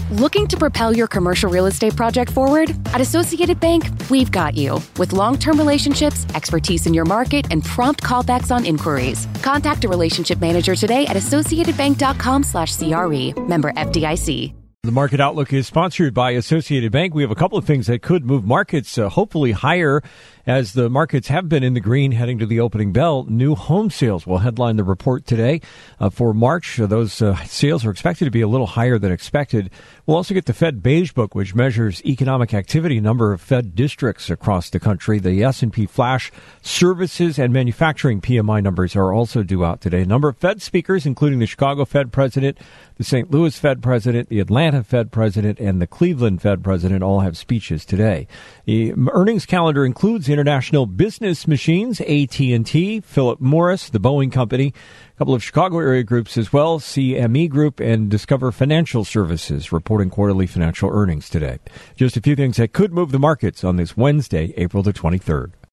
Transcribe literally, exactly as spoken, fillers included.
Looking to propel your commercial real estate project forward? At Associated Bank, we've got you. With long-term relationships, expertise in your market, and prompt callbacks on inquiries. Contact a relationship manager today at associatedbank.com slash CRE. Member F D I C. The Market Outlook is sponsored by Associated Bank. We have a couple of things that could move markets uh, hopefully higher as the markets have been in the green heading to the opening bell. New home sales will headline the report today uh, for March. Uh, those uh, sales are expected to be a little higher than expected. We'll also get the Fed Beige Book, which measures economic activity, number of Fed districts across the country. The S and P Flash Services and Manufacturing P M I numbers are also due out today. A number of Fed speakers, including the Chicago Fed President, the Saint Louis Fed President, the Atlanta Fed President, and the Cleveland Fed President all have speeches today. The earnings calendar includes International Business Machines, A T and T, Philip Morris, the Boeing Company, a couple of Chicago area groups as well, C M E Group, and Discover Financial Services reporting quarterly financial earnings today. Just a few things that could move the markets on this Wednesday, April the twenty-third.